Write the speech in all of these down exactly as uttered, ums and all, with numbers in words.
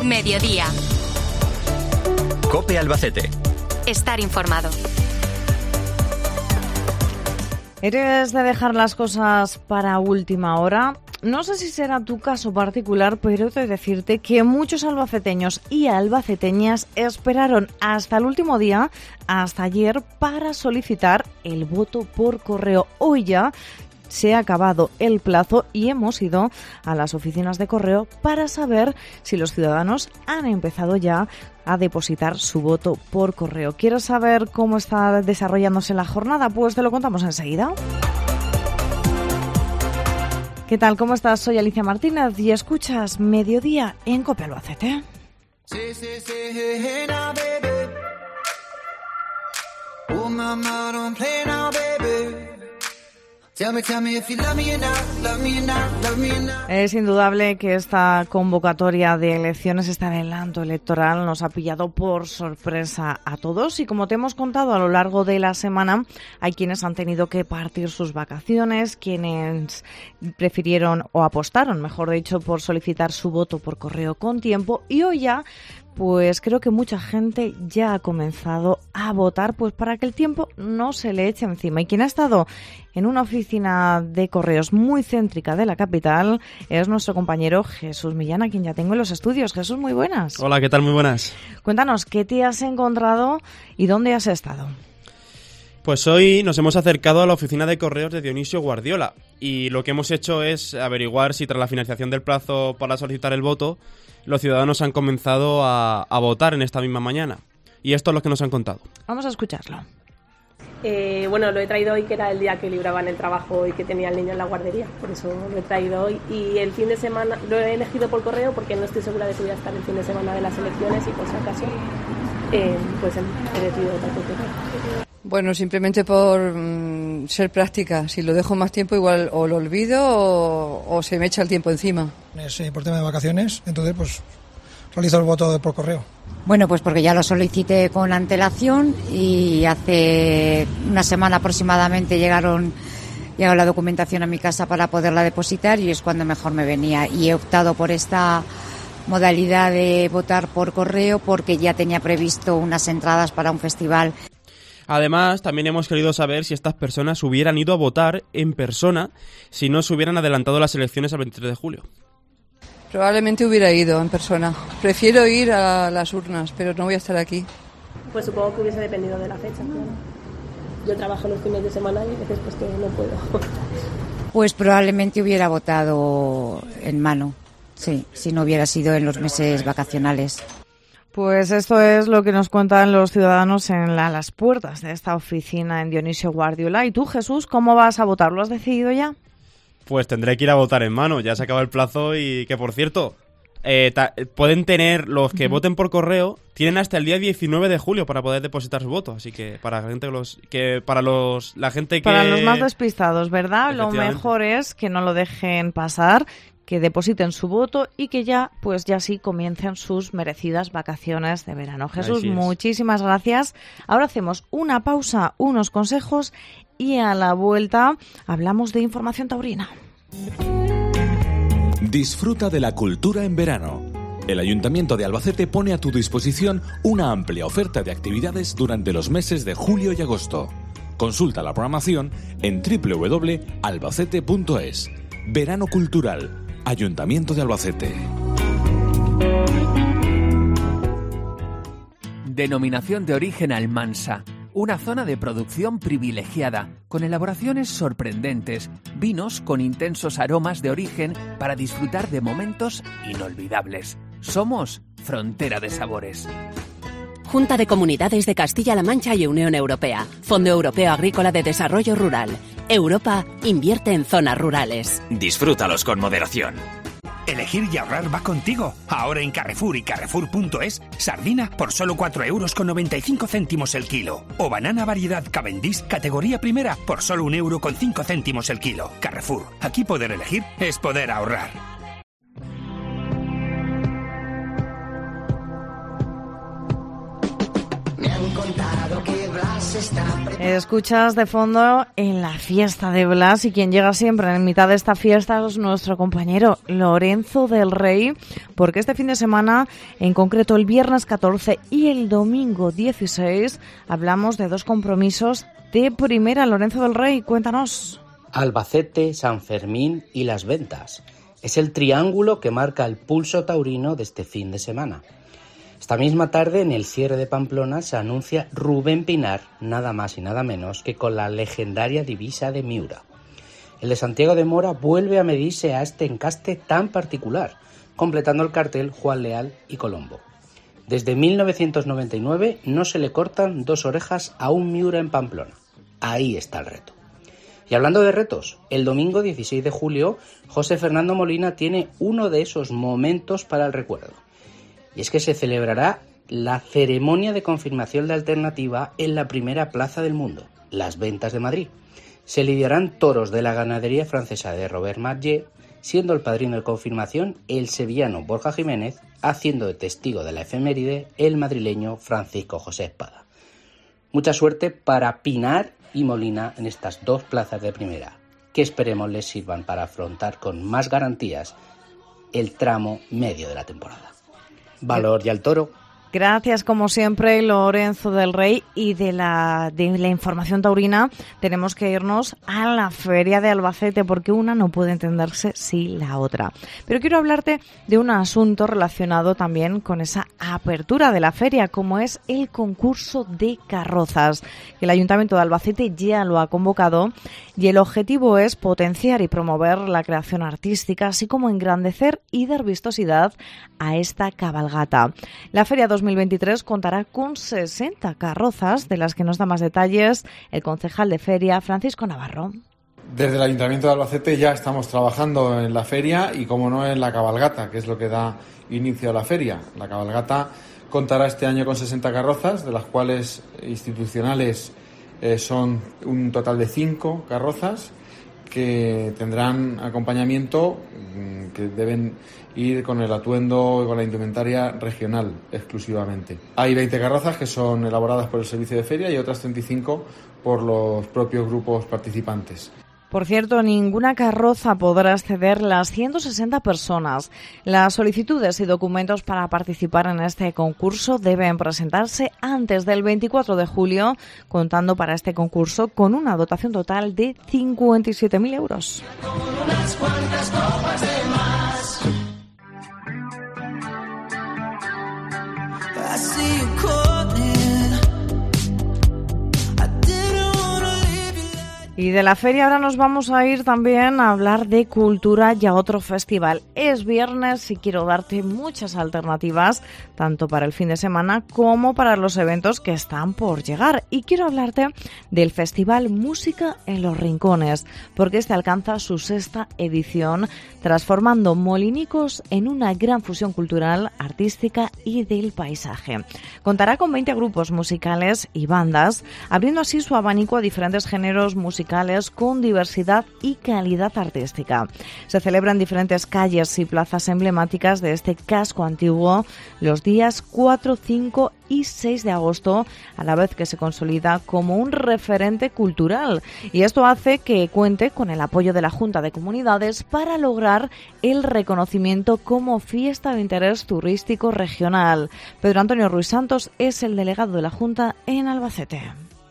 Mediodía. COPE Albacete. Estar informado. ¿Eres de dejar las cosas para última hora? No sé si será tu caso particular, pero he de decirte que muchos albaceteños y albaceteñas esperaron hasta el último día, hasta ayer, para solicitar el voto por correo. Hoy ya se ha acabado el plazo y hemos ido a las oficinas de correo para saber si los ciudadanos han empezado ya a depositar su voto por correo. ¿Quieres saber cómo está desarrollándose la jornada? Pues te lo contamos enseguida. ¿Qué tal? ¿Cómo estás? Soy Alicia Martínez y escuchas Mediodía en COPE Albacete. Sí, sí, sí, hey, now, baby. Oh, mama, don't play now, baby. Es indudable que esta convocatoria de elecciones, este adelanto electoral, nos ha pillado por sorpresa a todos y, como te hemos contado a lo largo de la semana, hay quienes han tenido que partir sus vacaciones, quienes prefirieron o apostaron, mejor dicho, por solicitar su voto por correo con tiempo, y hoy ya pues creo que mucha gente ya ha comenzado a votar, pues para que el tiempo no se le eche encima. Y quien ha estado en una oficina de correos muy céntrica de la capital es nuestro compañero Jesús Millán, a quien ya tengo en los estudios. Jesús, muy buenas. Hola, ¿qué tal? Muy buenas. Cuéntanos, ¿qué te has encontrado y dónde has estado? Pues hoy nos hemos acercado a la oficina de correos de Dionisio Guardiola y lo que hemos hecho es averiguar si tras la finalización del plazo para solicitar el voto, los ciudadanos han comenzado a, a votar en esta misma mañana. Y esto es lo que nos han contado. Vamos a escucharlo. Eh, bueno, lo he traído hoy, que era el día que libraban el trabajo y que tenía el niño en la guardería. Por eso lo he traído hoy. Y el fin de semana lo he elegido por correo porque no estoy segura de que voy a estar el fin de semana de las elecciones y por si acaso eh, pues he decidido votar por correo. Bueno, simplemente por mm, ser práctica. Si lo dejo más tiempo, igual o lo olvido o, o se me echa el tiempo encima. Sí, por tema de vacaciones, entonces pues realizo el voto por correo. Bueno, pues porque ya lo solicité con antelación y hace una semana aproximadamente llegaron llegó la documentación a mi casa para poderla depositar y es cuando mejor me venía. Y he optado por esta modalidad de votar por correo porque ya tenía previsto unas entradas para un festival. Además, también hemos querido saber si estas personas hubieran ido a votar en persona si no se hubieran adelantado las elecciones al veintitrés de julio. Probablemente hubiera ido en persona. Prefiero ir a las urnas, pero no voy a estar aquí. Pues supongo que hubiese dependido de la fecha, claro. Yo trabajo los fines de semana y a veces pues que no puedo. Pues probablemente hubiera votado en mano, sí, si no hubiera sido en los meses vacacionales. Pues esto es lo que nos cuentan los ciudadanos en la, las puertas de esta oficina en Dionisio Guardiola. ¿Y tú, Jesús, cómo vas a votar? ¿Lo has decidido ya? Pues tendré que ir a votar en mano, ya se acaba el plazo y que, por cierto, eh, ta- pueden tener, los que uh-huh. voten por correo, tienen hasta el día diecinueve de julio para poder depositar su voto. Así que para la gente, los, que, para los, la gente que... Para los más despistados, ¿verdad? Lo mejor es que no lo dejen pasar, que depositen su voto y que ya, pues ya sí comiencen sus merecidas vacaciones de verano. Jesús, muchísimas gracias. Ahora hacemos una pausa, unos consejos y a la vuelta hablamos de información taurina. Disfruta de la cultura en verano. El Ayuntamiento de Albacete pone a tu disposición una amplia oferta de actividades durante los meses de julio y agosto. Consulta la programación en doble u doble u doble u punto albacete punto es. Verano Cultural. Ayuntamiento de Albacete. Denominación de origen Almansa. Una zona de producción privilegiada, con elaboraciones sorprendentes, vinos con intensos aromas de origen para disfrutar de momentos inolvidables. Somos Frontera de Sabores. Junta de Comunidades de Castilla-La Mancha y Unión Europea. Fondo Europeo Agrícola de Desarrollo Rural. Europa invierte en zonas rurales. Disfrútalos con moderación. Elegir y ahorrar va contigo. Ahora en Carrefour y Carrefour punto es, sardina por solo cuatro euros con noventa y cinco céntimos el kilo. O banana variedad Cavendish categoría primera por solo un euro con cinco céntimos el kilo. Carrefour, aquí poder elegir es poder ahorrar. Me han contado que Blas Escuchas de fondo en la fiesta de Blas y quien llega siempre en mitad de esta fiesta es nuestro compañero Lorenzo del Rey, porque este fin de semana, en concreto el viernes catorce y el domingo dieciséis, hablamos de dos compromisos de primera. Lorenzo del Rey, cuéntanos. Albacete, San Fermín y Las Ventas. Es el triángulo que marca el pulso taurino de este fin de semana. Esta misma tarde, en el cierre de Pamplona, se anuncia Rubén Pinar, nada más y nada menos que con la legendaria divisa de Miura. El de Santiago de Mora vuelve a medirse a este encaste tan particular, completando el cartel Juan Leal y Colombo. Desde mil novecientos noventa y nueve no se le cortan dos orejas a un Miura en Pamplona. Ahí está el reto. Y hablando de retos, el domingo dieciséis de julio, José Fernando Molina tiene uno de esos momentos para el recuerdo. Y es que se celebrará la ceremonia de confirmación de Alternativa en la primera plaza del mundo, Las Ventas de Madrid. Se lidiarán toros de la ganadería francesa de Robert Marllet, siendo el padrino de confirmación el sevillano Borja Jiménez, haciendo de testigo de la efeméride el madrileño Francisco José Espada. Mucha suerte para Pinar y Molina en estas dos plazas de primera, que esperemos les sirvan para afrontar con más garantías el tramo medio de la temporada. Valor y al toro. Gracias, como siempre, Lorenzo del Rey. Y de la, de la información taurina tenemos que irnos a la Feria de Albacete, porque una no puede entenderse sin la otra. Pero quiero hablarte de un asunto relacionado también con esa apertura de la feria, como es el concurso de carrozas. El Ayuntamiento de Albacete ya lo ha convocado y el objetivo es potenciar y promover la creación artística, así como engrandecer y dar vistosidad a esta cabalgata. La Feria dos mil veintitrés contará con sesenta carrozas, de las que nos da más detalles el concejal de feria, Francisco Navarro. Desde el Ayuntamiento de Albacete ya estamos trabajando en la feria y, como no, en la cabalgata, que es lo que da inicio a la feria. La cabalgata contará este año con sesenta carrozas, de las cuales institucionales eh, son un total de cinco carrozas que tendrán acompañamiento, que deben ir con el atuendo y con la indumentaria regional exclusivamente. Hay veinte carrozas que son elaboradas por el servicio de feria y otras treinta y cinco por los propios grupos participantes. Por cierto, ninguna carroza podrá acceder las ciento sesenta personas. Las solicitudes y documentos para participar en este concurso deben presentarse antes del veinticuatro de julio, contando para este concurso con una dotación total de cincuenta y siete mil euros. Y de la feria ahora nos vamos a ir también a hablar de cultura y a otro festival. Es viernes y quiero darte muchas alternativas, tanto para el fin de semana como para los eventos que están por llegar. Y quiero hablarte del Festival Música en los Rincones, porque este alcanza su sexta edición, transformando Molinicos en una gran fusión cultural, artística y del paisaje. Contará con veinte grupos musicales y bandas, abriendo así su abanico a diferentes géneros musicales con diversidad y calidad artística. Se celebra en diferentes calles y plazas emblemáticas de este casco antiguo los días cuatro, cinco y seis de agosto, a la vez que se consolida como un referente cultural. Y esto hace que cuente con el apoyo de la Junta de Comunidades para lograr el reconocimiento como fiesta de interés turístico regional. Pedro Antonio Ruiz Santos es el delegado de la Junta en Albacete.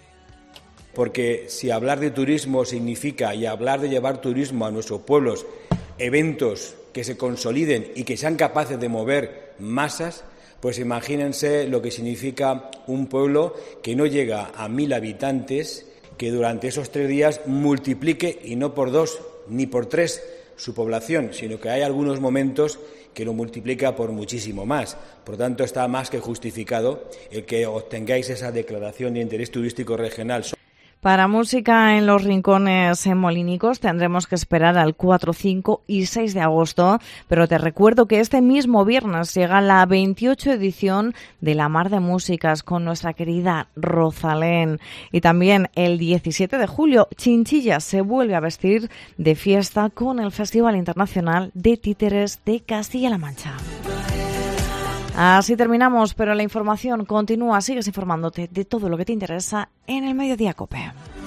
Porque si hablar de turismo significa, y hablar de llevar turismo a nuestros pueblos, eventos que se consoliden y que sean capaces de mover masas, pues imagínense lo que significa un pueblo que no llega a mil habitantes, que durante esos tres días multiplique, y no por dos ni por tres, su población, sino que hay algunos momentos que lo multiplica por muchísimo más. Por lo tanto, está más que justificado el que obtengáis esa declaración de interés turístico regional. Para Música en los Rincones en Molinicos tendremos que esperar al cuatro, cinco y seis de agosto, pero te recuerdo que este mismo viernes llega la veintiocho edición de la Mar de Músicas con nuestra querida Rosalén. Y también el diecisiete de julio, Chinchilla se vuelve a vestir de fiesta con el Festival Internacional de Títeres de Castilla-La Mancha. Así terminamos, pero la información continúa. Sigues informándote de todo lo que te interesa en el Mediodía COPE.